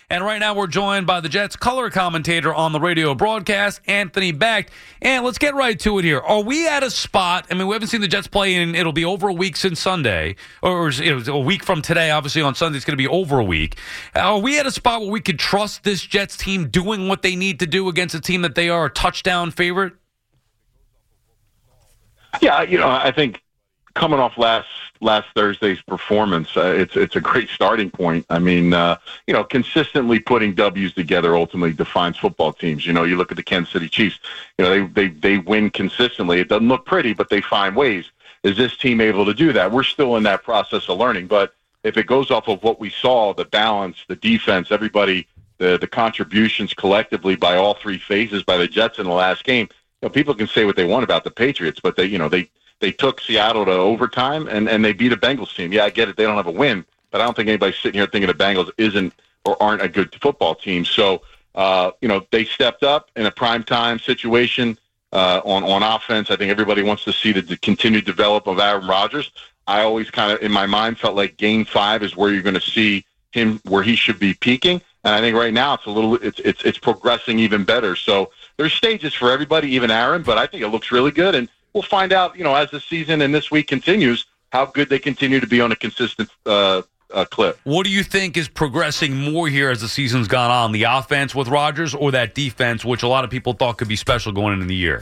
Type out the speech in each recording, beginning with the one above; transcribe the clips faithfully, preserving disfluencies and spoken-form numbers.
And right now we're joined by the Jets color commentator on the radio broadcast, Anthony Becht. And let's get right to it here. Are we at a spot? I mean, we haven't seen the Jets play in, it'll be over a week since Sunday, or it was a week from today. Obviously on Sunday it's going to be over a week. Are we at a spot where we could trust this Jets team doing what they need to do against a team that they are a touchdown favorite? Yeah, you know, I think coming off last last Thursday's performance, uh, it's it's a great starting point. I mean, uh, you know, consistently putting W's together ultimately defines football teams. You know, you look at the Kansas City Chiefs. You know, they they they win consistently. It doesn't look pretty, but they find ways. Is this team able to do that? We're still in that process of learning. But if it goes off of what we saw, the balance, the defense, everybody, the the contributions collectively by all three phases by the Jets in the last game. You know, people can say what they want about the Patriots, but they, you know, they, they took Seattle to overtime and, and they beat a Bengals team. Yeah, I get it. They don't have a win, but I don't think anybody's sitting here thinking the Bengals isn't or aren't a good football team. So, uh, you know, they stepped up in a primetime situation uh, on, on offense. I think everybody wants to see the, the continued development of Aaron Rodgers. I always kind of, in my mind, felt like game five is where you're going to see him where he should be peaking. And I think right now it's a little, it's, it's, it's progressing even better. So, there's stages for everybody, even Aaron, but I think it looks really good. And we'll find out, you know, as the season and this week continues, how good they continue to be on a consistent uh, uh, clip. What do you think is progressing more here as the season's gone on, the offense with Rodgers or that defense, which a lot of people thought could be special going into the year?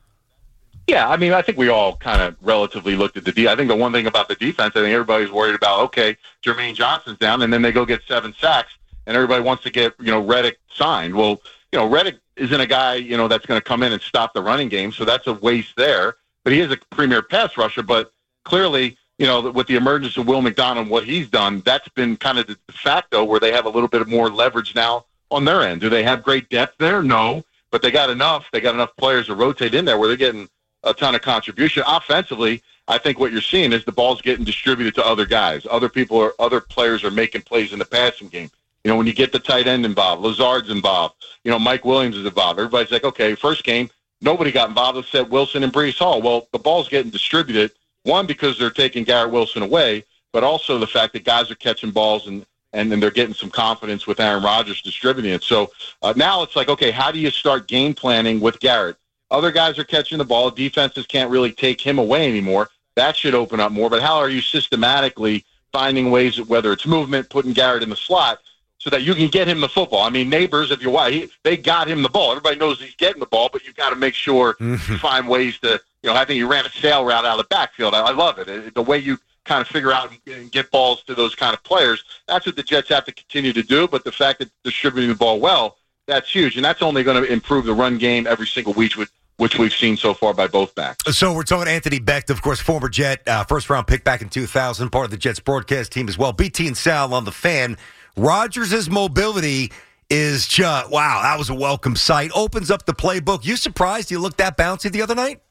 Yeah, I mean, I think we all kind of relatively looked at the D. I think the one thing about the defense, I think everybody's worried about, okay, Jermaine Johnson's down, and then they go get seven sacks, and everybody wants to get, you know, Reddick signed. Well, you know, Reddick isn't a guy, you know, that's going to come in and stop the running game, so that's a waste there. But he is a premier pass rusher, but clearly, you know, with the emergence of Will McDonald and what he's done, that's been kind of the de facto where they have a little bit more leverage now on their end. Do they have great depth there? No, but they got enough. They got enough players to rotate in there where they're getting a ton of contribution. Offensively, I think what you're seeing is the ball's getting distributed to other guys. Other people are, other players are making plays in the passing game. You know, when you get the tight end involved, Lazard's involved, you know, Mike Williams is involved. Everybody's like, okay, first game, nobody got involved except Wilson and Breece Hall. Well, the ball's getting distributed, one, because they're taking Garrett Wilson away, but also the fact that guys are catching balls and, and then they're getting some confidence with Aaron Rodgers distributing it. So uh, now it's like, okay, how do you start game planning with Garrett? Other guys are catching the ball. Defenses can't really take him away anymore. That should open up more. But how are you systematically finding ways, whether it's movement, putting Garrett in the slot, so that you can get him the football? I mean, Neighbors, if you're wide, he, they got him the ball. Everybody knows he's getting the ball, but you've got to make sure you find ways to, you know, I think he ran a sail route out of the backfield. I, I love it. it. The way you kind of figure out and get balls to those kind of players, that's what the Jets have to continue to do. But the fact that distributing the ball well, that's huge. And that's only going to improve the run game every single week, with which we've seen so far by both backs. So we're talking Anthony Becht, of course, former Jet, uh, first-round pick back in two thousand, part of the Jets broadcast team as well. B T and Sal on the Fan. Rodgers' mobility is just, wow, that was a welcome sight. Opens up the playbook. You surprised you looked that bouncy the other night?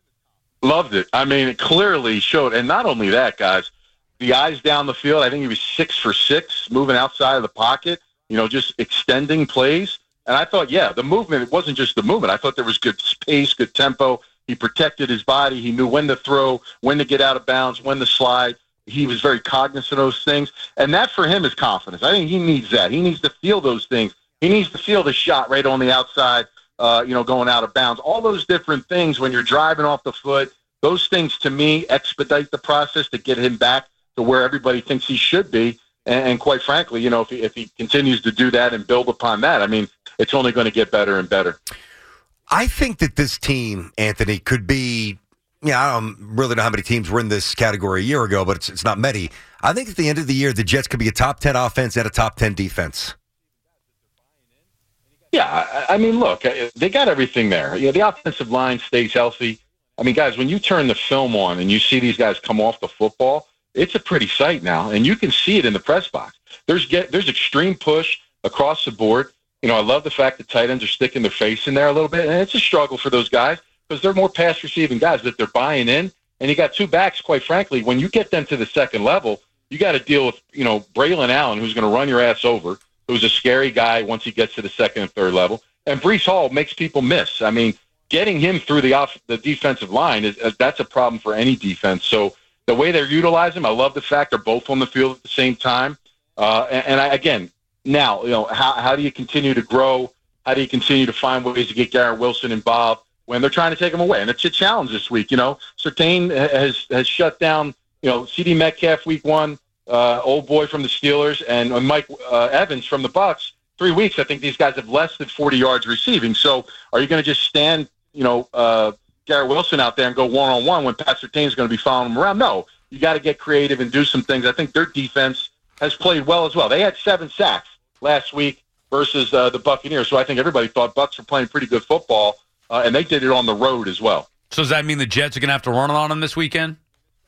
Loved it. I mean, it clearly showed. And not only that, guys, the eyes down the field, I think he was six for six, moving outside of the pocket, you know, just extending plays. And I thought, yeah, the movement, it wasn't just the movement. I thought there was good pace, good tempo. He protected his body. He knew when to throw, when to get out of bounds, when to slide. He was very cognizant of those things. And that for him is confidence. I think he needs that. He needs to feel those things. He needs to feel the shot right on the outside, uh, you know, going out of bounds. All those different things when you're driving off the foot, those things to me expedite the process to get him back to where everybody thinks he should be. And, and quite frankly, you know, if he, if he continues to do that and build upon that, I mean, it's only going to get better and better. I think that this team, Anthony, could be, yeah, I don't really know how many teams were in this category a year ago, but it's, it's not many. I think at the end of the year, the Jets could be a top ten offense and a top ten defense. Yeah, I, I mean, look, they got everything there. You know, the offensive line stays healthy. I mean, guys, when you turn the film on and you see these guys come off the football, it's a pretty sight now, and you can see it in the press box. There's get, there's extreme push across the board. You know, I love the fact that tight ends are sticking their face in there a little bit, and it's a struggle for those guys because they're more pass-receiving guys that they're buying in. And you got two backs, quite frankly. When you get them to the second level, you got to deal with, you know, Braylon Allen, who's going to run your ass over, who's a scary guy once he gets to the second and third level. And Breece Hall makes people miss. I mean, getting him through the off the defensive line, is, is that's a problem for any defense. So the way they're utilizing him, I love the fact they're both on the field at the same time. Uh, and, and I, again, Now, you know, how, how do you continue to grow? How do you continue to find ways to get Garrett Wilson involved when they're trying to take him away? And it's a challenge this week. You know, Surtain has has shut down, you know, C D Metcalf week one, uh, old boy from the Steelers, and Mike uh, Evans from the Bucs. Three weeks, I think these guys have less than forty yards receiving. So are you going to just stand, you know, uh, Garrett Wilson out there and go one-on-one when Pat Surtain's going to be following him around? No, you got to get creative and do some things. I think their defense has played well as well. They had seven sacks last week versus uh, the Buccaneers. So I think everybody thought Bucs were playing pretty good football, uh, and they did it on the road as well. So does that mean the Jets are going to have to run it on them this weekend?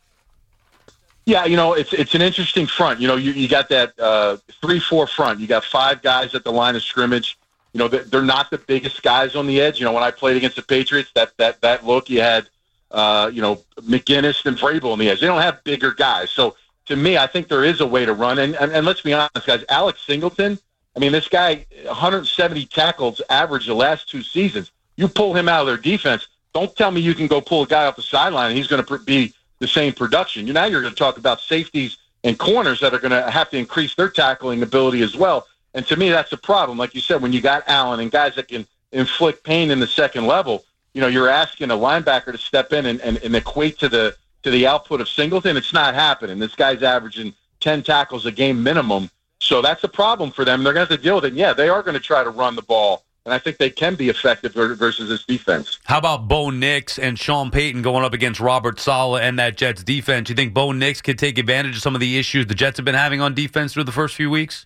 Yeah, you know, it's it's an interesting front. You know, you, you got that uh, three four front. You got five guys at the line of scrimmage. You know, they're not the biggest guys on the edge. You know, when I played against the Patriots, that that that look, you had, uh, you know, McGinnis and Vrabel on the edge. They don't have bigger guys. So to me, I think there is a way to run. And, and, and let's be honest, guys, Alex Singleton, I mean, this guy, one hundred seventy tackles average the last two seasons. You pull him out of their defense, don't tell me you can go pull a guy off the sideline and he's going to be the same production. You Now you're going to talk about safeties and corners that are going to have to increase their tackling ability as well. And to me, that's a problem. Like you said, when you got Allen and guys that can inflict pain in the second level, you know, you're asking a linebacker to step in and, and, and equate to the to the output of Singleton. It's not happening. This guy's averaging ten tackles a game minimum. So that's a problem for them. They're going to have to deal with it. And yeah, they are going to try to run the ball. And I think they can be effective versus this defense. How about Bo Nix and Sean Payton going up against Robert Saleh and that Jets defense? You think Bo Nix could take advantage of some of the issues the Jets have been having on defense through the first few weeks?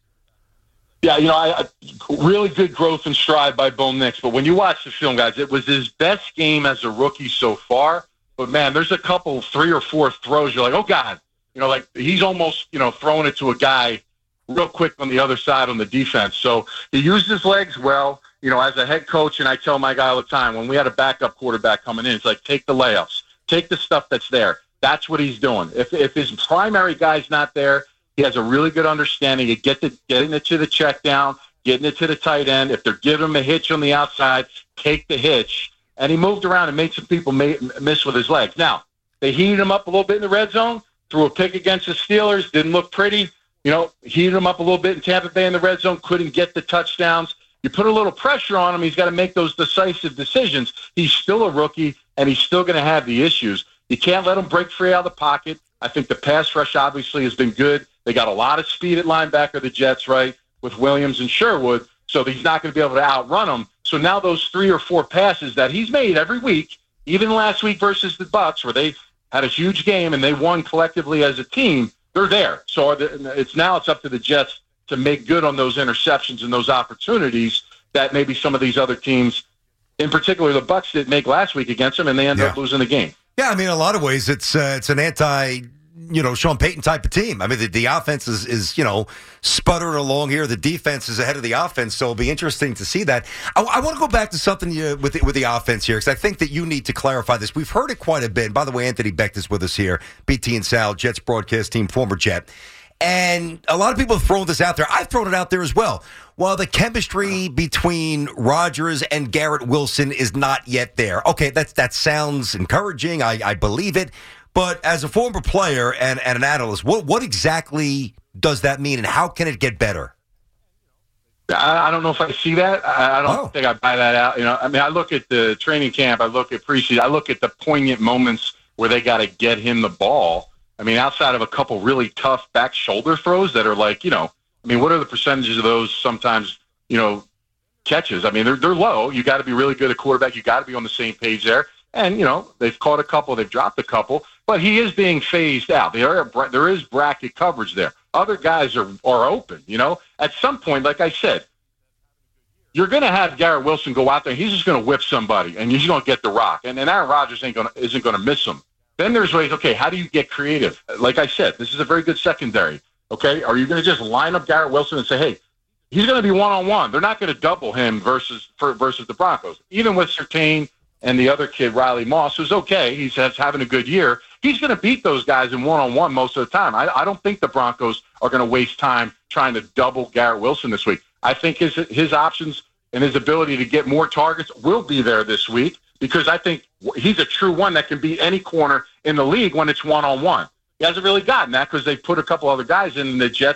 Yeah, you know, I, I really good growth and stride by Bo Nix. But when you watch the film, guys, it was his best game as a rookie so far. But, man, there's a couple, three or four throws. You're like, oh, God. You know, like he's almost, you know, throwing it to a guy real quick on the other side on the defense. So he used his legs well. You know, as a head coach, and I tell my guy all the time, when we had a backup quarterback coming in, it's like, take the layups. Take the stuff that's there. That's what he's doing. If if his primary guy's not there, he has a really good understanding of get the, getting it to the check down, getting it to the tight end. If they're giving him a hitch on the outside, take the hitch. And he moved around and made some people miss with his legs. Now, they heated him up a little bit in the red zone, threw a pick against the Steelers, didn't look pretty. You know, heated him up a little bit in Tampa Bay in the red zone, couldn't get the touchdowns. You put a little pressure on him, he's got to make those decisive decisions. He's still a rookie, and he's still going to have the issues. You can't let him break free out of the pocket. I think the pass rush obviously has been good. They got a lot of speed at linebacker, the Jets, right, with Williams and Sherwood, so he's not going to be able to outrun them. So now those three or four passes that he's made every week, even last week versus the Bucs, where they had a huge game and they won collectively as a team, they're there. So it's now it's up to the Jets to make good on those interceptions and those opportunities that maybe some of these other teams, in particular the Bucs, didn't make last week against them, and they ended yeah. up losing the game. Yeah, I mean, in a lot of ways, it's uh, it's an anti, you know, Sean Payton type of team. I mean, the, the offense is, is, you know, sputtering along here. The defense is ahead of the offense, so it'll be interesting to see that. I, I want to go back to something you, with, the, with the offense here, because I think that you need to clarify this. We've heard it quite a bit. And by the way, Anthony Becht is with us here, B T and Sal, Jets broadcast team, former Jet. And a lot of people have thrown this out there. I've thrown it out there as well. Well, the chemistry between Rodgers and Garrett Wilson is not yet there. Okay, that's, that sounds encouraging. I, I believe it. But as a former player and, and an analyst, what, what exactly does that mean, and how can it get better? I, I don't know if I see that. I, I don't oh. think I buy that out. You know, I mean, I look at the training camp. I look at preseason. I look at the poignant moments where they got to get him the ball. I mean, outside of a couple really tough back shoulder throws that are like, you know, I mean, what are the percentages of those sometimes, you know, catches? I mean, they're they're low. You got to be really good at quarterback. You got to be on the same page there. And, you know, they've caught a couple, they've dropped a couple, but he is being phased out. There are, there is bracket coverage there. Other guys are, are open, you know. At some point, like I said, you're going to have Garrett Wilson go out there, and he's just going to whip somebody, and he's going to get the rock. And, and Aaron Rodgers ain't gonna, isn't going to miss him. Then there's ways, okay, how do you get creative? Like I said, this is a very good secondary, okay? Are you going to just line up Garrett Wilson and say, hey, he's going to be one-on-one. They're not going to double him versus for, versus the Broncos. Even with Surtain and the other kid, Riley Moss, who's okay, he's having a good year, he's going to beat those guys in one-on-one most of the time. I, I don't think the Broncos are going to waste time trying to double Garrett Wilson this week. I think his his options and his ability to get more targets will be there this week, because I think he's a true one that can beat any corner in the league when it's one-on-one. He hasn't really gotten that because they've put a couple other guys in, and the Jets have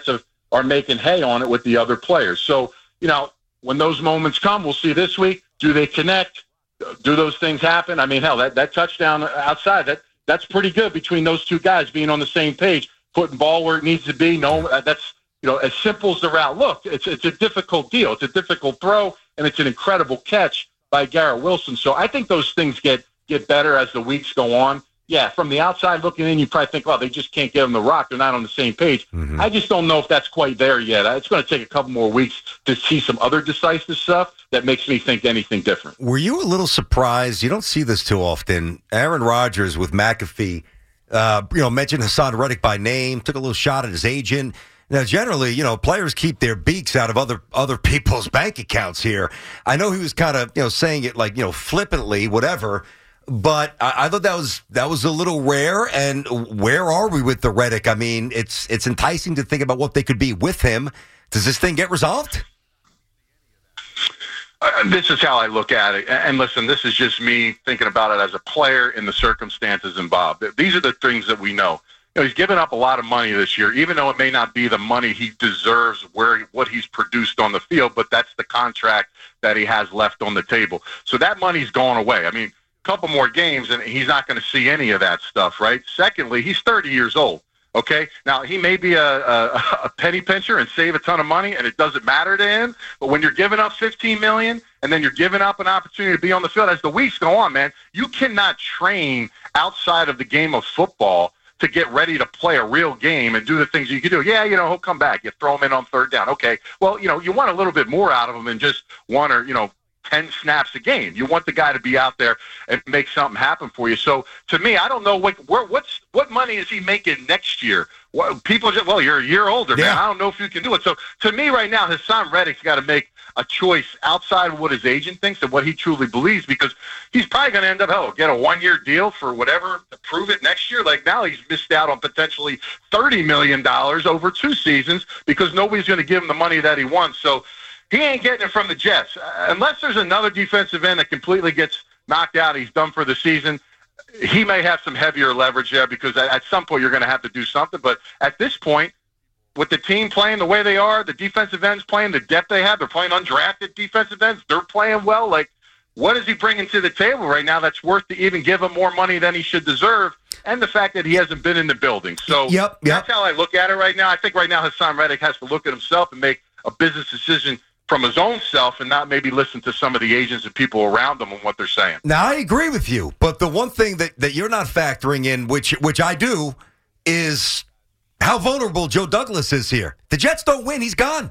are making hay on it with the other players. So, you know, when those moments come, we'll see this week. Do they connect? Do those things happen? I mean, hell, that, that touchdown outside, that that's pretty good between those two guys being on the same page, putting ball where it needs to be. No, that's, you know, as simple as the route looked. It's, it's a difficult deal. It's a difficult throw, and it's an incredible catch by Garrett Wilson. So I think those things get, get better as the weeks go on. Yeah, from the outside looking in, you probably think, well, they just can't get them the rock. They're not on the same page. Mm-hmm. I just don't know if that's quite there yet. It's going to take a couple more weeks to see some other decisive stuff that makes me think anything different. Were you a little surprised? You don't see this too often. Aaron Rodgers with McAfee, uh, you know, mentioned Hassan Reddick by name, took a little shot at his agent. Now, generally, you know, players keep their beaks out of other other people's bank accounts here. I know he was kind of, you know, saying it like, you know, flippantly, whatever. But I, I thought that was that was a little rare. And where are we with the Reddick? I mean, it's it's enticing to think about what they could be with him. Does this thing get resolved? Uh, this is how I look at it. And listen, this is just me thinking about it as a player in the circumstances involved. These are the things that we know. You know, he's given up a lot of money this year, even though it may not be the money he deserves where what he's produced on the field, but that's the contract that he has left on the table. So that money's gone away. I mean, couple more games and he's not going to see any of that stuff, right? Secondly, he's thirty years old, okay? Now, he may be a, a, a penny pincher and save a ton of money, and it doesn't matter to him, but when you're giving up fifteen million dollars and then you're giving up an opportunity to be on the field, as the weeks go on, man, you cannot train outside of the game of football to get ready to play a real game and do the things you can do. Yeah, you know, he'll come back. You throw him in on third down. Okay, well, you know, you want a little bit more out of him than just one or, you know, ten snaps a game. You want the guy to be out there and make something happen for you. So to me, I don't know what where, what's what money is he making next year. What, people just, well, you're a year older, yeah. man. I don't know if you can do it. So to me right now, Hassan Reddick's got to make a choice outside of what his agent thinks and what he truly believes, because he's probably going to end up, hell, get a one-year deal for whatever to prove it next year. Like now he's missed out on potentially thirty million dollars over two seasons because nobody's going to give him the money that he wants. So he ain't getting it from the Jets. Uh, unless there's another defensive end that completely gets knocked out, he's done for the season. He may have some heavier leverage there because at, at some point you're going to have to do something. But at this point, with the team playing the way they are, the defensive ends playing the depth they have, they're playing undrafted defensive ends, they're playing well. Like, what is he bringing to the table right now that's worth to even give him more money than he should deserve? And the fact that he hasn't been in the building. So yep, yep. that's how I look at it right now. I think right now Hassan Reddick has to look at himself and make a business decision from his own self and not maybe listen to some of the agents and people around him and what they're saying. Now, I agree with you, but the one thing that, that you're not factoring in, which which I do, is how vulnerable Joe Douglas is here. The Jets don't win, he's gone.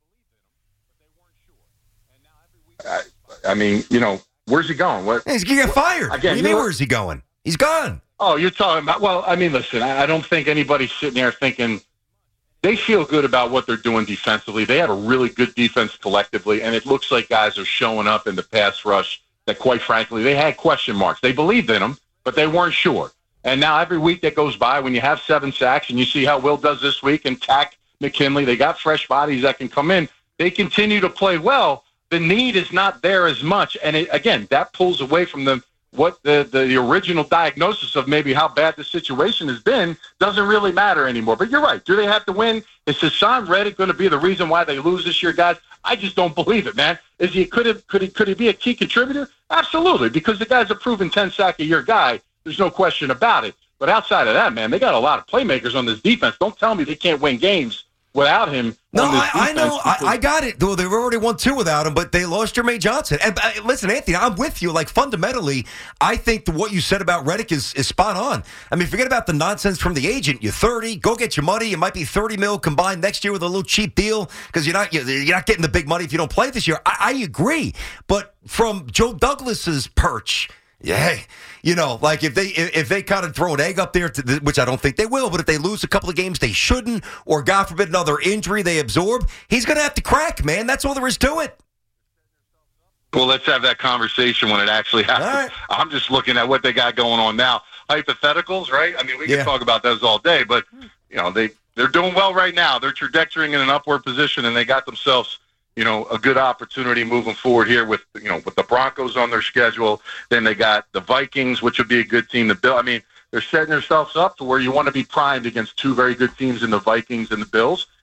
I, I mean, you know, where's he going? What, He's going to get fired. Again, what do you you mean, know, where's he going? He's gone. Oh, you're talking about, well, I mean, listen, I, I don't think anybody's sitting there thinking they feel good about what they're doing defensively. They have a really good defense collectively, and it looks like guys are showing up in the pass rush that, quite frankly, they had question marks. They believed in them, but they weren't sure. And now every week that goes by, when you have seven sacks and you see how Will does this week and Tack McKinley, they got fresh bodies that can come in. They continue to play well. The need is not there as much. And, it, again, that pulls away from them. What the, the, the original diagnosis of maybe how bad the situation has been doesn't really matter anymore. But you're right. Do they have to win? Is Hassan Reddick going to be the reason why they lose this year, guys? I just don't believe it, man. Is he could have could he could he be a key contributor? Absolutely, because the guy's a proven ten sack a year guy. There's no question about it. But outside of that, man, they got a lot of playmakers on this defense. Don't tell me they can't win games without him. No, I, I know. I, I got it. Though they've already won two without him, but they lost Jermaine Johnson. And uh, listen, Anthony, I'm with you. Like, fundamentally, I think the, what you said about Reddick is, is spot on. I mean, forget about the nonsense from the agent. You're thirty. Go get your money. It might be thirty mil combined next year with a little cheap deal because you're not you're, you're not getting the big money if you don't play this year. I, I agree. But from Joe Douglas's perch, yeah, you know, like if they if they kind of throw an egg up there, to the, which I don't think they will, but if they lose a couple of games they shouldn't, or God forbid another injury they absorb, he's going to have to crack, man. That's all there is to it. Well, let's have that conversation when it actually happens. Right. I'm just looking at what they got going on now. Hypotheticals, right? I mean, we can yeah. talk about those all day, but you know, they they're doing well right now. They're trajectorying in an upward position, and they got themselves, you know, a good opportunity moving forward here with, you know, with the Broncos on their schedule. Then they got the Vikings, which would be a good team to build. I mean, they're setting themselves up to where you want to be primed against two very good teams in the Vikings and the Bills.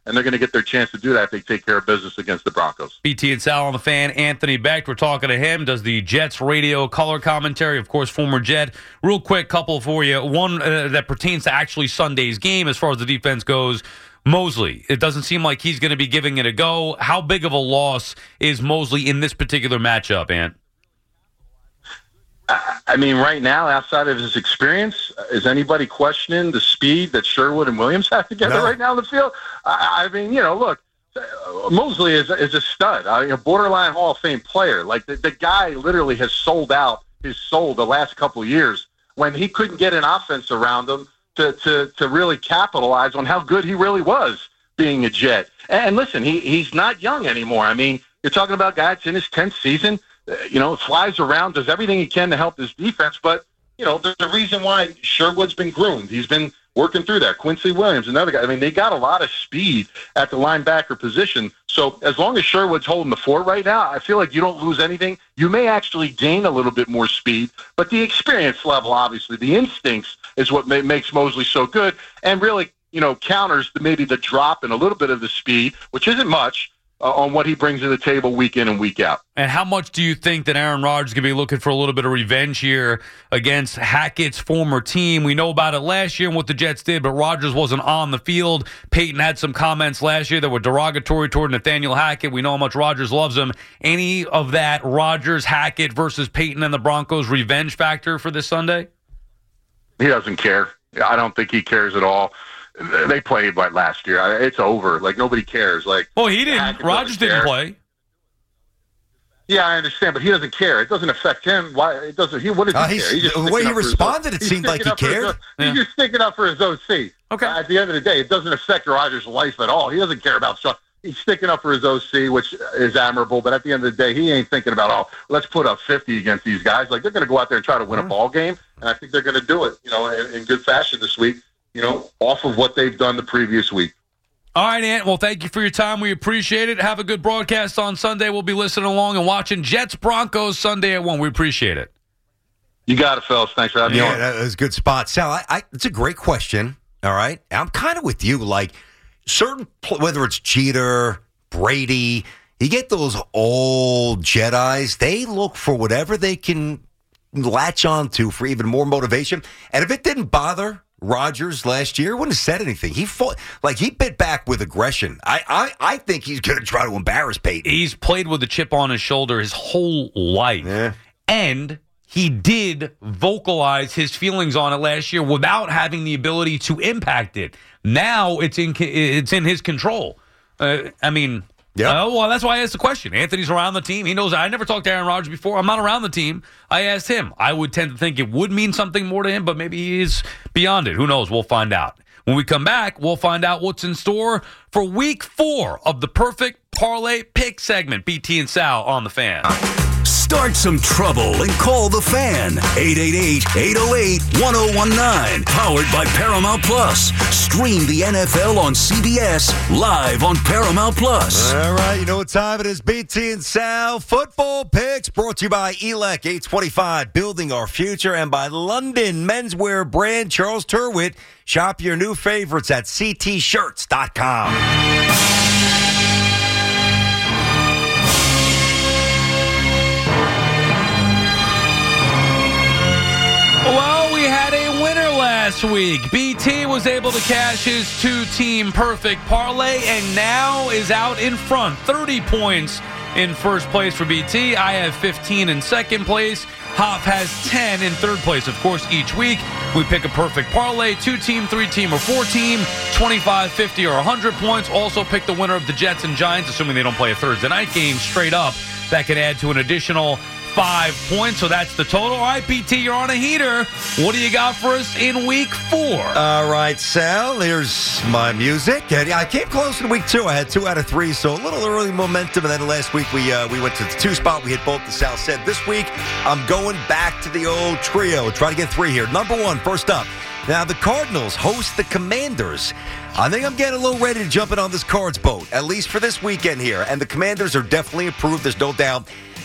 and they're going to get their chance to do that if they take care of business against the Broncos. B T and Sal on the Fan. Anthony Becht, we're talking to him, does the Jets radio color commentary, of course, former Jet. Real quick, couple for you. One uh, that pertains to actually Sunday's game as far as the defense goes. Mosley, it doesn't seem like he's going to be giving it a go. How big of a loss is Mosley in this particular matchup, Ant? I mean, right now, outside of his experience, is anybody questioning the speed that Sherwood and Williams have together No. right now in the field? I, I mean, you know, look, Mosley is, is a stud, a borderline Hall of Fame player. Like, the, the guy literally has sold out his soul the last couple of years when he couldn't get an offense around him to, to, to really capitalize on how good he really was being a Jet. And listen, he, he's not young anymore. I mean, you're talking about a guy that's in his tenth season. You know, flies around, does everything he can to help his defense. But, you know, there's a reason why Sherwood's been groomed. He's been working through that. Quincy Williams, another guy. I mean, they got a lot of speed at the linebacker position. So as long as Sherwood's holding the fort right now, I feel like you don't lose anything. You may actually gain a little bit more speed. But the experience level, obviously, the instincts is what ma- makes Mosley so good and really, you know, counters the, maybe the drop in a little bit of the speed, which isn't much, Uh, on what he brings to the table week in and week out. And how much do you think that Aaron Rodgers is going to be looking for a little bit of revenge here against Hackett's former team? We know about it last year and what the Jets did, but Rodgers wasn't on the field. Peyton had some comments last year that were derogatory toward Nathaniel Hackett. We know how much Rodgers loves him. Any of that Rodgers, Hackett versus Peyton and the Broncos revenge factor for this Sunday? He doesn't care. I don't think he cares at all. They played like last year. It's over. Like, nobody cares. Like, well, he didn't. Rodgers didn't play. Yeah, I understand, but he doesn't care. It doesn't affect him. Why? It doesn't. He what does he Uh, care? he's- He's just the way sticking he up for his responded, O- it he's seemed like sticking he up for his cared. O- He's Yeah. just sticking up for his O C. Okay. Uh, at the end of the day, it doesn't affect Rodgers' life at all. He doesn't care about stuff. He's sticking up for his O C, which is admirable. But at the end of the day, he ain't thinking about, oh, let's put up fifty against these guys. Like, they're going to go out there and try to win a ball game, and I think they're going to do it, you know, in, in good fashion this week, you know, off of what they've done the previous week. All right, Ant. Well, thank you for your time. We appreciate it. Have a good broadcast on Sunday. We'll be listening along and watching Jets Broncos Sunday at one. We appreciate it. You got it, fellas. Thanks for having me Yeah, on. that was a good spot. Sal, I, I, it's a great question. All right. I'm kind of with you. Like, certain, pl- whether it's Jeter, Brady, you get those old Jedis, they look for whatever they can latch on to for even more motivation. And if it didn't bother Rodgers last year, wouldn't have said anything. He fought, like, he bit back with aggression. I, I, I think he's going to try to embarrass Peyton. He's played with a chip on his shoulder his whole life. Yeah. And he did vocalize his feelings on it last year without having the ability to impact it. Now it's in it's in his control. Uh, I mean, Yeah. uh, well, that's why I asked the question. Anthony's around the team. He knows I never talked to Aaron Rodgers before. I'm not around the team. I asked him. I would tend to think it would mean something more to him, but maybe he is beyond it. Who knows? We'll find out. When we come back, we'll find out what's in store for week four of the Perfect Parlay Pick segment. B T and Sal on the Fan. Start some trouble and call the Fan. eight eight eight, eight oh eight, one oh one nine. Powered by Paramount Plus. Stream the N F L on C B S live on Paramount Plus. All right, you know what time it is. B T and Sal Football Picks brought to you by E L E C eight twenty-five, Building Our Future, and by London Menswear brand Charles Turwitt. Shop your new favorites at c t shirts dot com. Well, we had a winner last week. B T was able to cash his two-team perfect parlay and now is out in front. thirty points in first place for B T. I have fifteen in second place. Hoff has ten in third place. Of course, each week we pick a perfect parlay, two-team, three-team, or four-team, twenty-five, fifty, or one hundred points. Also pick the winner of the Jets and Giants, assuming they don't play a Thursday night game straight up. That could add to an additional five points, so that's the total. All right, B T, you're on a heater. What do you got for us in week four? All right, Sal, here's my music. And I came close in week two. I had two out of three, so a little early momentum. And then last week we uh, we went to the two spot. We hit both the Sal said. This week, I'm going back to the old trio. Try to get three here. Number one, first up. Now, the Cardinals host the Commanders. I think I'm getting a little ready to jump in on this Cards boat, at least for this weekend here. And the Commanders are definitely improved, there's no doubt.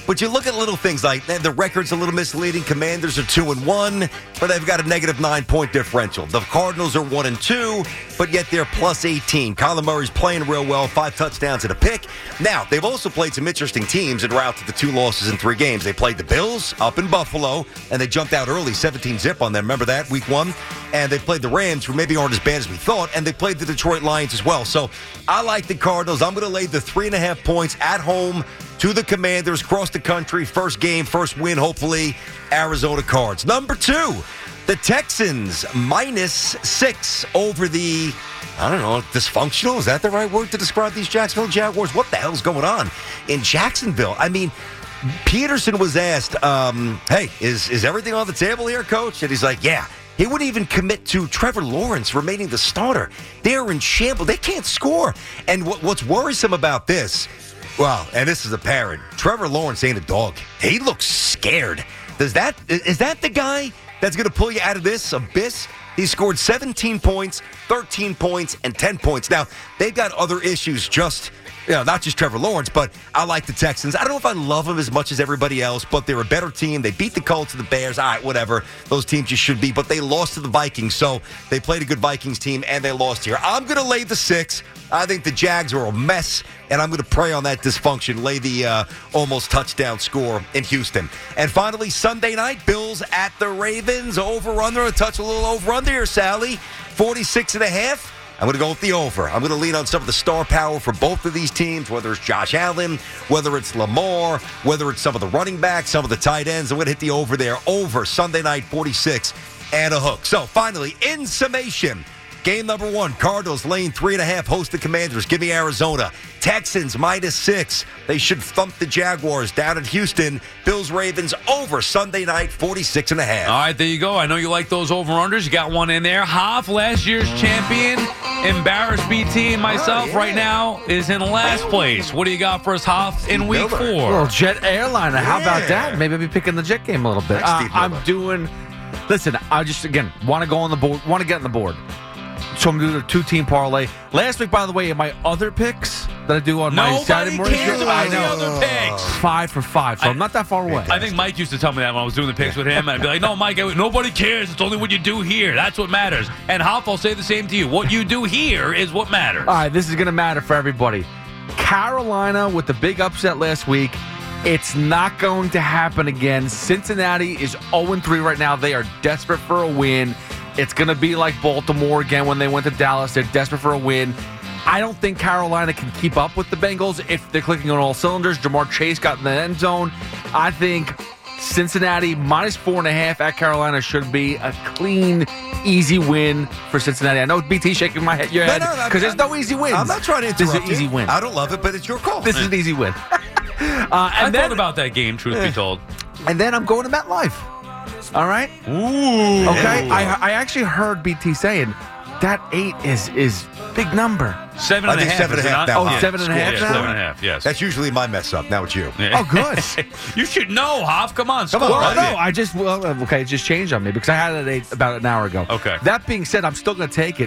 But you look at little things like the record's a little misleading. Commanders are two and one, but they've got a negative nine point differential. The Cardinals are one and two, but yet they're plus eighteen. Kyler Murray's playing real well, five touchdowns and a pick. Now they've also played some interesting teams en route to the two losses in three games. They played the Bills up in Buffalo, and they jumped out early, seventeen zip on them. Remember that week one? And they played the Rams, who maybe aren't as bad as we thought, and they played the Detroit Lions as well. So I like the Cardinals. I'm going to lay the three and a half points at home to the Commanders, across the country. First game, first win, hopefully. Arizona Cards. Number two, the Texans minus six over the, I don't know, dysfunctional? Is that the right word to describe these Jacksonville Jaguars? What the hell's going on in Jacksonville? I mean, Peterson was asked, um, hey, is, is everything on the table here, Coach? And he's like, yeah. He wouldn't even commit to Trevor Lawrence remaining the starter. They're in shambles. They can't score. And what, what's worrisome about this, well, and this is apparent, Trevor Lawrence ain't a dog. He looks scared. Does that is that the guy that's going to pull you out of this abyss? He scored seventeen points, thirteen points, and ten points. Now, they've got other issues, just, you know, not just Trevor Lawrence, but I like the Texans. I don't know if I love them as much as everybody else, but they're a better team. They beat the Colts and the Bears. All right, whatever. Those teams you should be, but they lost to the Vikings, so they played a good Vikings team, and they lost here. I'm going to lay the six. I think the Jags are a mess, and I'm going to prey on that dysfunction, lay the uh, almost touchdown score in Houston. And finally, Sunday night, Bills at the Ravens. Over-under, a touch a little over-under here, Sally. forty-six and a half. I'm going to go with the over. I'm going to lean on some of the star power for both of these teams, whether it's Josh Allen, whether it's Lamar, whether it's some of the running backs, some of the tight ends. I'm going to hit the over there. Over Sunday night, forty-six and a hook. So finally, in summation, game number one, Cardinals laying three and a half, host the Commanders. Give me Arizona. Texans minus six. They should thump the Jaguars down in Houston. Bills Ravens over Sunday night, forty-six and a half. All right, there you go. I know you like those over-unders. You got one in there. Hoff, last year's champion, embarrassed B T and myself Oh, yeah. right now, is in last place. What do you got for us, Hoff, in week Miller. four? Well, Jet Airliner. How about Yeah. that? Maybe I'll be picking the Jet game a little bit. Thanks, Uh, Steve I'm Miller. doing. Listen, I just again want to go on the board. Want to get on the board. So I'm doing a two-team parlay. Last week, by the way, in my other picks that I do on my Saturday Nobody morning cares show, about I the know other picks. five for five, so I- I'm not that far away. I think Mike used to tell me that when I was doing the picks with him. I'd be like, no, Mike, I- nobody cares. It's only what you do here. That's what matters. And Hoff, I'll say the same to you. What you do here is what matters. All right, this is going to matter for everybody. Carolina with the big upset last week. It's not going to happen again. Cincinnati is oh and three right now. They are desperate for a win. It's going to be like Baltimore again when they went to Dallas. They're desperate for a win. I don't think Carolina can keep up with the Bengals if they're clicking on all cylinders. Jamar Chase got in the end zone. I think Cincinnati minus four and a half at Carolina should be a clean, easy win for Cincinnati. I know B T shaking my head, your No, head no, I'm- because there's no easy wins. I'm not trying to This interrupt is an easy you. win. I don't love it, but it's your call. This is an easy win. uh, I and then, thought about that game, truth be told. and then I'm going to MetLife. All right. Ooh. Okay. I I actually heard B T saying that eight is is big number. Seven I and a think half. seven and is a it half not? now. Oh, Yeah. seven and a Yeah, half yeah, now? seven and a half, yes. That's usually my mess up. Now it's you. Yeah. Oh, good. You should know, Hoff. Come on. Come on, score Well, on no, it. I just well, okay, it just changed on me because I had it at eight about an hour ago. Okay. That being said, I'm still going to take it.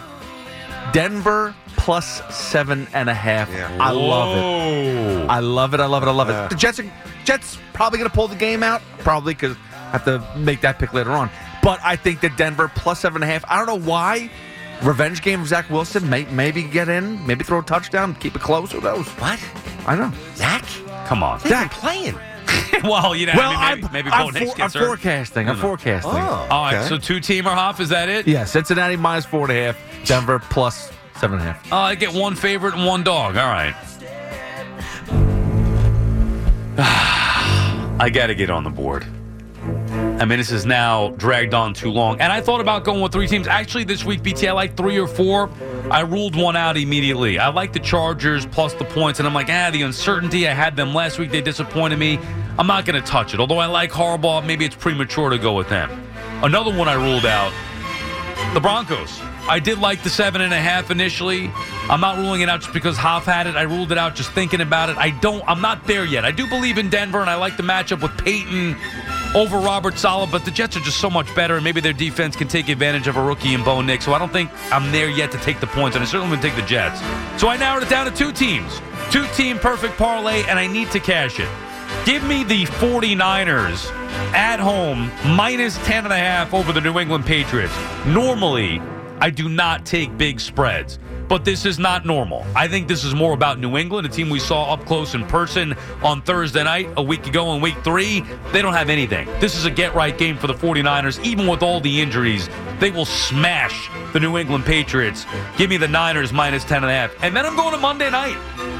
Denver plus seven and a half. Yeah. I love it. Whoa. I love it. I love it. I love Uh. it. The Jets are Jets probably going to pull the game out, probably because I have to make that pick later on. But I think that Denver plus seven and a half. I don't know why. Revenge game of Zach Wilson. May, maybe get in. Maybe throw a touchdown. Keep it close. Who knows? What? I don't know. Zach? Come on. He's been playing. well, you know, Well, I mean, maybe, I'm, maybe I'm, Bo Nix for, I'm gets hurt. forecasting. I'm forecasting. Oh, All right, okay. so two-teamer, Hoff, is that it? Yeah, Cincinnati minus four and a half. Denver plus seven and a half. Uh, I get one favorite and one dog. All right. I got to get on the board. I mean, this is now dragged on too long. And I thought about going with three teams. Actually, this week, B T, I like three or four. I ruled one out immediately. I like the Chargers plus the points. And I'm like, ah, the uncertainty. I had them last week. They disappointed me. I'm not going to touch it. Although I like Harbaugh, maybe it's premature to go with them. Another one I ruled out, the Broncos. I did like the seven and a half initially. I'm not ruling it out just because Hoff had it. I ruled it out just thinking about it. I don't, I'm not there yet. I do believe in Denver, and I like the matchup with Peyton over Robert Saleh, but the Jets are just so much better, and maybe their defense can take advantage of a rookie in Bo Nix. So I don't think I'm there yet to take the points, and I certainly wouldn't take the Jets. So I narrowed it down to two teams. Two-team perfect parlay, and I need to cash it. Give me the 49ers at home, minus ten and a half over the New England Patriots. Normally, I do not take big spreads, but this is not normal. I think this is more about New England, a team we saw up close in person on Thursday night a week ago in week three. They don't have anything. This is a get-right game for the 49ers. Even with all the injuries, they will smash the New England Patriots. Give me the Niners minus ten and a half. And then I'm going to Monday night.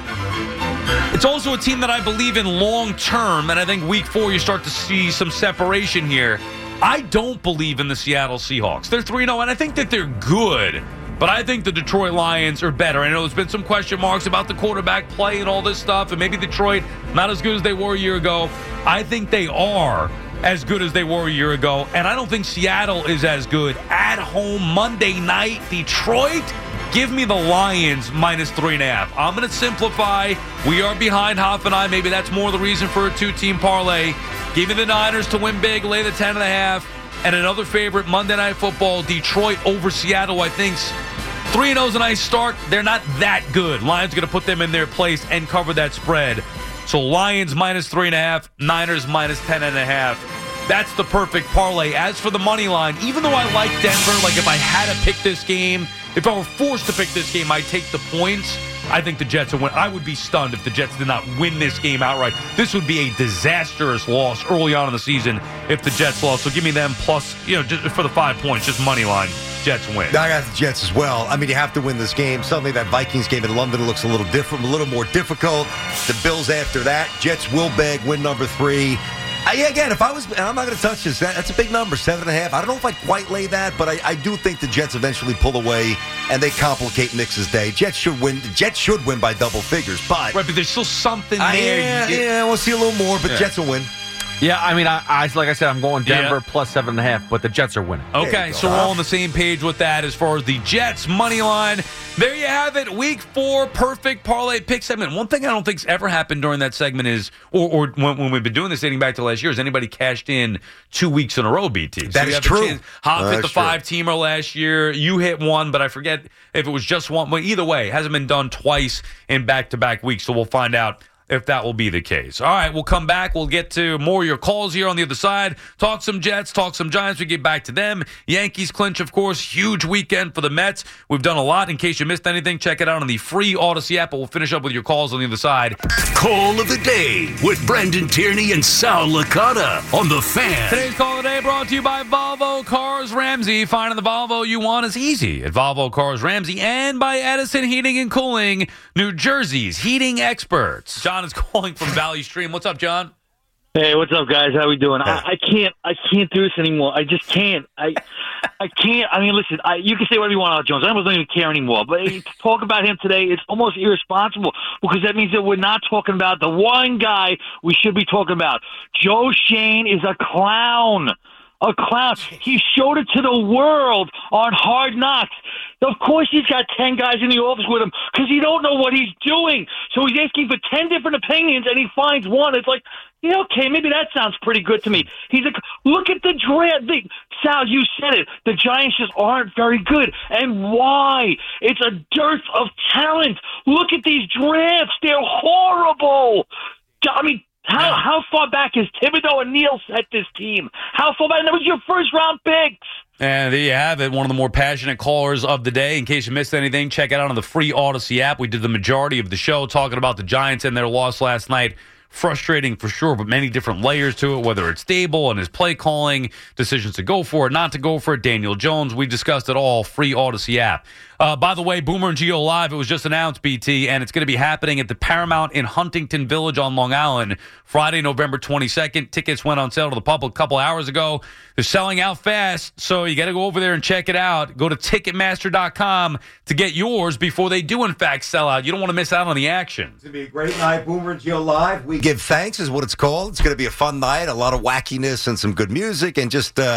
It's also a team that I believe in long term, and I think week four you start to see some separation here. I don't believe in the Seattle Seahawks. They're three and oh, and I think that they're good, but I think the Detroit Lions are better. I know there's been some question marks about the quarterback play and all this stuff, and maybe Detroit not as good as they were a year ago. I think they are as good as they were a year ago, and I don't think Seattle is as good. At home Monday night, Detroit, give me the Lions minus three and a half. I'm going to simplify. We are behind Hoff and I. Maybe that's more the reason for a two-team parlay. Give me the Niners to win big, lay the ten and a half. And another favorite, Monday Night Football, Detroit over Seattle, I think's three and oh is a nice start. They're not that good. Lions going to put them in their place and cover that spread. So Lions minus three and a half, Niners minus ten and a half. That's the perfect parlay. As for the money line, even though I like Denver, like if I had to pick this game, if I were forced to pick this game, I'd take the points. I think the Jets will win. I would be stunned if the Jets did not win this game outright. This would be a disastrous loss early on in the season if the Jets lost. So give me them plus, you know, just for the five points, just money line. Jets win. I got the Jets as well. I mean, you have to win this game. Suddenly that Vikings game in London looks a little different, a little more difficult. The Bills after that. Jets will beg, win number three. I, again, if I was, and I'm not going to touch this, that, that's a big number, seven and a half. I don't know if I quite lay that, but I, I do think the Jets eventually pull away and they complicate Knicks' day. Jets should win. The Jets should win by double figures, but right, but there's still something there. Uh, yeah, you, yeah, we'll see a little more, but yeah. Jets will win. Yeah, I mean, I, I like I said, I'm going Denver Yeah. plus seven and a half, but the Jets are winning. Okay, so we're all on the same page with that as far as the Jets money line. There you have it. Week four, perfect parlay pick segment. One thing I don't think's ever happened during that segment is, or, or when, when we've been doing this dating back to last year, is anybody cashed in two weeks in a row, B T. So That you is have a true. chance. Hop Uh, hit the that's true. five-teamer last year. You hit one, but I forget if it was just one. But either way, it hasn't been done twice in back-to-back weeks, so we'll find out if that will be the case. All right, we'll come back. We'll get to more of your calls here on the other side. Talk some Jets, talk some Giants. We get back to them. Yankees clinch, of course. Huge weekend for the Mets. We've done a lot. In case you missed anything, check it out on the free Odyssey app. But we'll finish up with your calls on the other side. Call of the day with Brendan Tierney and Sal Licata on The Fan. Today's call of the day brought to you by Volvo Cars Ramsey. Finding the Volvo you want is easy at Volvo Cars Ramsey and by Edison Heating and Cooling, New Jersey's heating experts. John is calling from Valley Stream. What's up, John? Hey, what's up, guys? How we doing? I, I can't, I can't do this anymore. I just can't. I, I can't. I mean, listen. I, you can say whatever you want about Jones. I almost don't even care anymore. But to talk about him today, it's almost irresponsible because that means that we're not talking about the one guy we should be talking about. Joe Shane is a clown. A clown. He showed it to the world on Hard Knocks. Of course he's got ten guys in the office with him because he don't know what he's doing. So he's asking for ten different opinions, and he finds one. It's like, yeah, okay, maybe that sounds pretty good to me. He's like, look at the draft. The, Sal, you said it. The Giants just aren't very good. And why? It's a dearth of talent. Look at these drafts. They're horrible. I mean, How how far back has Thibodeau and Neal set this team? How far back? And that was your first round picks. And there you have it, one of the more passionate callers of the day. In case you missed anything, check it out on the free Odyssey app. We did the majority of the show talking about the Giants and their loss last night. Frustrating for sure, but many different layers to it, whether it's Dable and his play calling, decisions to go for it, not to go for it, Daniel Jones. We discussed it all, free Odyssey app. Uh, by the way, Boomer and Gio Live, it was just announced, B T, and it's going to be happening at the Paramount in Huntington Village on Long Island, Friday, November twenty-second. Tickets went on sale to the public a couple hours ago. They're selling out fast, so you got to go over there and check it out. Go to Ticketmaster dot com to get yours before they do, in fact, sell out. You don't want to miss out on the action. It's going to be a great night. Boomer and Gio Live. We give thanks is what it's called. It's going to be a fun night, a lot of wackiness and some good music and just uh,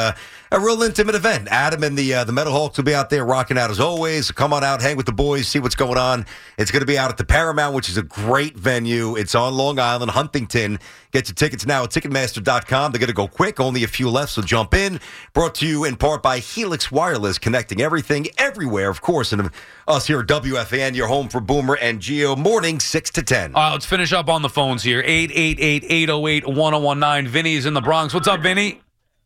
a real intimate event. Adam and the uh, the Meadow Hawks will be out there rocking out as always. So come on out, hang with the boys, see what's going on. It's going to be out at the Paramount, which is a great venue. It's on Long Island, Huntington. Get your tickets now at Ticketmaster dot com. They're going to go quick. Only a few left, so jump in. Brought to you in part by Helix Wireless, connecting everything, everywhere, of course. And us here at W F A N, your home for Boomer and Geo, morning six to ten. All right, let's finish up on the phones here. eight eight eight, eight oh eight, one oh one nine. Vinny is in the Bronx. What's up, Vinny?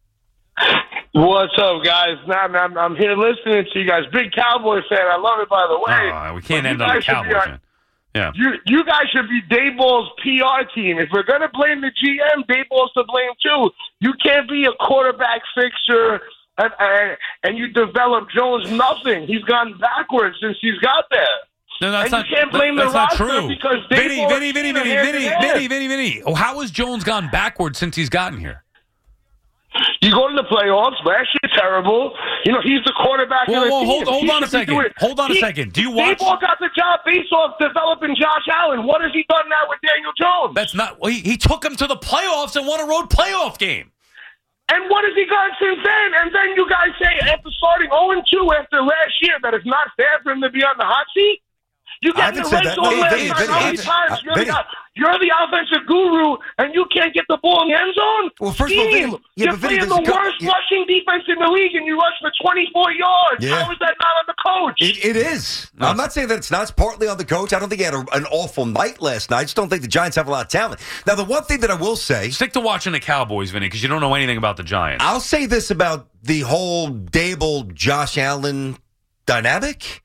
What's up, guys? Now, I'm, I'm, I'm here listening to you guys. Big Cowboy fan. I love it, by the way. Oh, we can't But end you on a guys should Cowboy be our- fan. Yeah. You you guys should be Dayball's P R team. If we're going to blame the G M, Dayball's to blame too. You can't be a quarterback fixer and, and, and you develop Jones nothing. He's gone backwards since he's got there. No, that's and not, you can't blame that's the not roster true. because Vinny, Dayball Vinny, Vinny, Vinny, hand Vinny, in hand. Vinny, Vinny, Vinny. Oh, how has Jones gone backwards since he's gotten here? You go to the playoffs. Last year, terrible. You know, he's the quarterback Whoa, of the whoa, team. hold, hold He on a should be second. doing- Hold on a he- second. Do you watch? Dayball got the job based off developing Josh Allen. What has he done now with Daniel Jones? That's not. Well, he, he took him to the playoffs and won a road playoff game. And what has he done since then? And then you guys say after starting oh and two after last year that it's not fair for him to be on the hot seat? You I get in haven't the said red that. zone Hey, last Vinny, time. Vinny, How many Vinny, times? uh, You're, Vinny. the, you're the offensive guru, and you can't get the ball in the end zone? Well, first of all, Team, Vinny- yeah, you're but Vinny, playing there's the a cou- worst yeah. rushing defense in the league, and you rush for twenty-four yards. Yeah. How is that not on the coach? It, it is. I'm not saying that it's not. It's partly on the coach. I don't think he had a, an awful night last night. I just don't think the Giants have a lot of talent. Now, the one thing that I will say, Stick to watching the Cowboys, Vinny, because you don't know anything about the Giants. I'll say this about the whole Dable Josh Allen dynamic.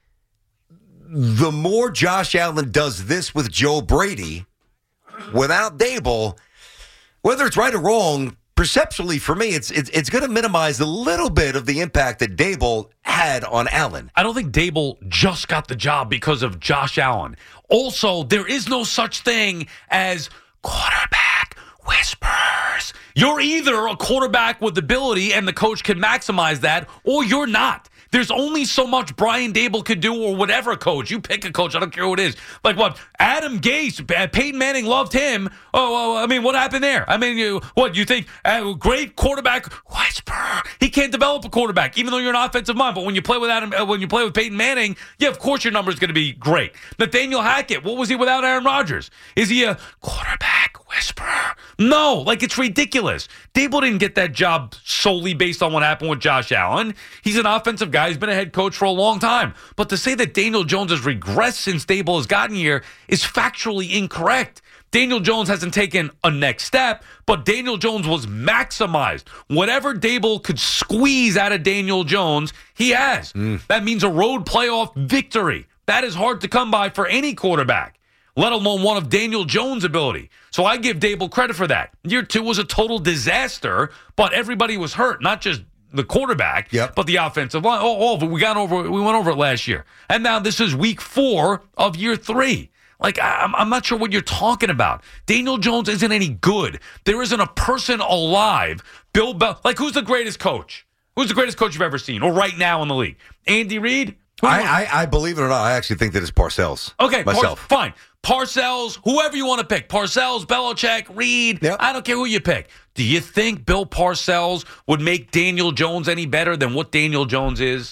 The more Josh Allen does this with Joe Brady without Dable, whether it's right or wrong, perceptually for me, it's it's, it's going to minimize a little bit of the impact that Dable had on Allen. I don't think Dable just got the job because of Josh Allen. Also, there is no such thing as quarterback whispers. You're either a quarterback with ability and the coach can maximize that, or you're not. There's only so much Brian Dable could do, or whatever coach. You pick a coach. I don't care who it is. Like what? Adam Gase, Peyton Manning loved him. Oh, oh I mean, what happened there? I mean, you, what, you think, uh, great quarterback, whisper. He can't develop a quarterback, even though you're an offensive mind. But when you play with Adam, uh, when you play with Peyton Manning, yeah, of course your number is going to be great. Nathaniel Hackett, what was he without Aaron Rodgers? Is he a quarterback whisperer? No, like it's ridiculous. Dable didn't get that job solely based on what happened with Josh Allen. He's an offensive guy. He's been a head coach for a long time. But to say that Daniel Jones has regressed since Dable has gotten here is factually incorrect. Daniel Jones hasn't taken a next step, but Daniel Jones was maximized. Whatever Dable could squeeze out of Daniel Jones, he has. Mm. That means a road playoff victory. That is hard to come by for any quarterback, let alone one of Daniel Jones' ability. So I give Dable credit for that. Year two was a total disaster, but everybody was hurt, not just the quarterback, yep. but the offensive line. Oh, all of it. We got over. We went over it last year, and now this is week four of year three. Like I'm, I'm not sure what you're talking about. Daniel Jones isn't any good. There isn't a person alive. Bill Bel. Like who's the greatest coach? Who's the greatest coach you've ever seen, or right now in the league? Andy Reid. I, I, I believe it or not, I actually think that it's Parcells. Okay, myself. Par- fine. Parcells, whoever you want to pick. Parcells, Belichick, Reid. Yep. I don't care who you pick. Do you think Bill Parcells would make Daniel Jones any better than what Daniel Jones is?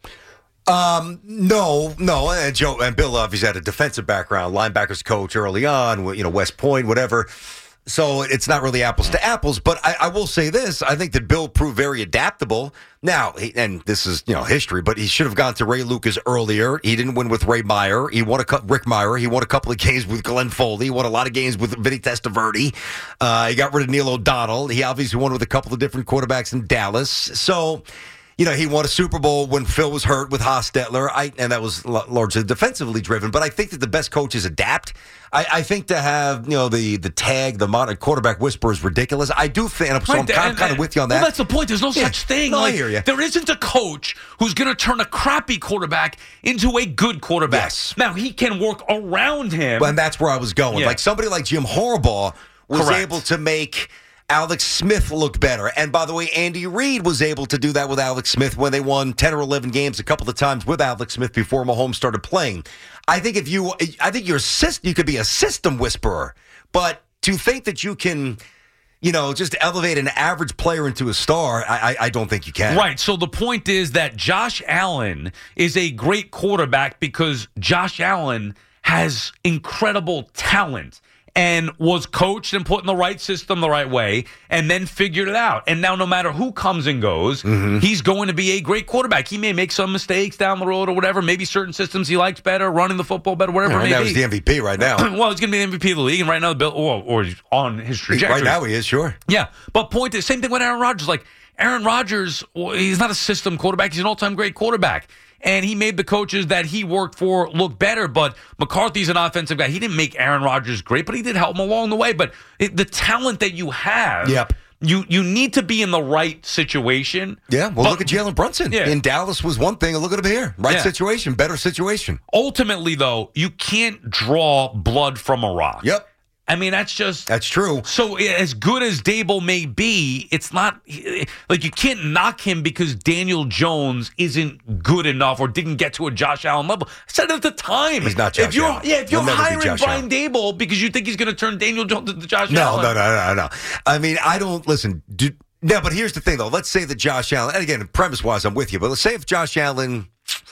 Um, no, no. And Joe and Bill obviously had a defensive background, linebackers coach early on, you know, West Point, whatever. So it's not really apples to apples, but I, I will say this. I think that Bill proved very adaptable. Now, he, and this is, you know, history, but he should have gone to Ray Lucas earlier. He didn't win with Ray Meyer. He won a cu- Rick Meyer. He won a couple of games with Glenn Foley. He won a lot of games with Vinny Testaverde. Uh, he got rid of Neil O'Donnell. He obviously won with a couple of different quarterbacks in Dallas. So, you know, he won a Super Bowl when Phil was hurt with Hostetler, I, and that was l- largely defensively driven. But I think that the best coaches adapt. I, I think to have, you know, the the tag, the modern quarterback whisper is ridiculous. I do think, so I'm, I'm kind of with you on that. Well, that's the point. There's no Yeah. such thing. No, I like, hear you. There isn't a coach who's going to turn a crappy quarterback into a good quarterback. Yes. Now, he can work around him. And that's where I was going. Yeah. Like somebody like Jim Harbaugh was Correct. able to make Alex Smith look better. And by the way, Andy Reid was able to do that with Alex Smith when they won ten or eleven games a couple of times with Alex Smith before Mahomes started playing. I think if you, I think you're a system, you could be a system whisperer, but to think that you can, you know, just elevate an average player into a star, I, I, I don't think you can. Right. So the point is that Josh Allen is a great quarterback because Josh Allen has incredible talent and was coached and put in the right system the right way and then figured it out. And now no matter who comes and goes, mm-hmm. he's going to be a great quarterback. He may make some mistakes down the road or whatever. Maybe certain systems he likes better, running the football better, whatever yeah, right it may now be. He's the M V P right now. Well, he's going to be the M V P of the league, and right now the Bill, or, or he's on his trajectory. Right now he is, sure. Yeah, but point is, same thing with Aaron Rodgers. Like, Aaron Rodgers, well, he's not a system quarterback. He's an all-time great quarterback. And he made the coaches that he worked for look better. But McCarthy's an offensive guy. He didn't make Aaron Rodgers great, but he did help him along the way. But it, the talent that you have, yep. you you need to be in the right situation. Yeah, well, but, look at Jalen Brunson. Yeah. In Dallas was one thing, and look at him here. Right yeah. situation, better situation. Ultimately, though, you can't draw blood from a rock. Yep. I mean, that's just... That's true. So as good as Dable may be, it's not... Like, you can't knock him because Daniel Jones isn't good enough or didn't get to a Josh Allen level. I said it at the time. He's not Josh if you're, Allen. Yeah, if you're He'll never be hiring Josh Brian Allen. Dable because you think he's going to turn Daniel Jones into Josh no, Allen... No, no, no, no, no. I mean, I don't... Listen, do, no, but here's the thing, though. Let's say that Josh Allen... And again, premise-wise, I'm with you. But let's say if Josh Allen...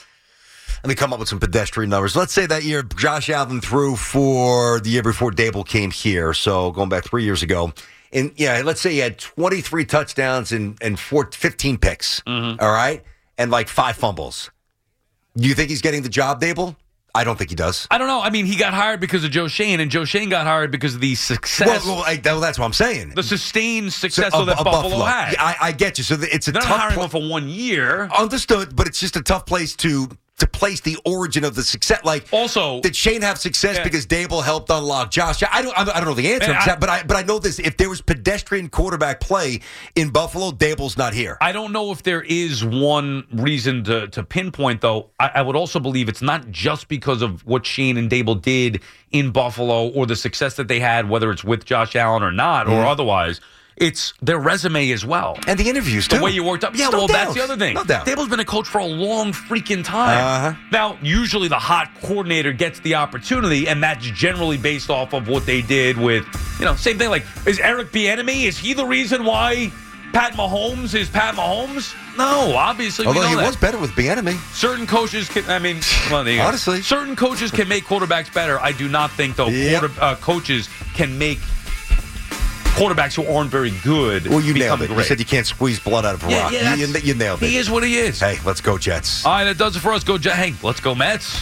Let me come up with some pedestrian numbers. Let's say that year Josh Allen threw for the year before Dable came here, so going back three years ago. And yeah, let's say he had twenty-three touchdowns and, and four, fifteen picks, mm-hmm. all right? And like five fumbles. Do you think he's getting the job, Dable? I don't think he does. I don't know. I mean, he got hired because of Joe Shane, and Joe Shane got hired because of the success. Well, well, I, well that's what I'm saying. The sustained success so, uh, that uh, Buffalo, Buffalo had. Yeah, I, I get you. So the, it's a They're tough not hiring pl- him for one year. Understood, but it's just a tough place to... to place the origin of the success. Like, also, did Shane have success yeah. because Dable helped unlock Josh? I don't. I don't know the answer, I, but I. But I know this: if there was pedestrian quarterback play in Buffalo, Dable's not here. I don't know if there is one reason to to pinpoint, though. I, I would also believe it's not just because of what Shane and Dable did in Buffalo or the success that they had, whether it's with Josh Allen or not, or mm. otherwise. It's their resume as well. And the interviews, too. The way you worked up. Yeah, no well, doubt. that's the other thing. No doubt. Dable's been a coach for a long freaking time. Uh-huh. Now, usually the hot coordinator gets the opportunity, and that's generally based off of what they did with, you know, same thing. Like, is Eric Bieniemy, is he the reason why Pat Mahomes is Pat Mahomes? No, obviously. Although we know he that. was better with Bieniemy. Certain coaches can, I mean, well, there you go. Honestly. Certain coaches can make quarterbacks better. I do not think, though, Yep. quarter, uh, coaches can make quarterbacks who aren't very good Well, you become nailed it. great. You said you can't squeeze blood out of a Yeah, rock. yeah, you, you, you nailed it. He is what he is. Hey, let's go Jets. All right, that does it for us. Go Jets. Hey, let's go Mets.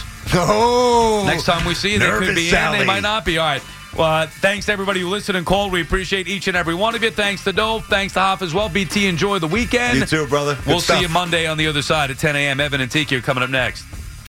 Oh, Next time we see you, they could nervous be Sally. in, they might not be. All right. Well, uh, thanks to everybody who listened and called. We appreciate each and every one of you. Thanks to Dove. Thanks to Hoff as well. B T, enjoy the weekend. You too, brother. Good We'll stuff. see you Monday on the other side at ten a.m. Evan and Tiki are coming up next.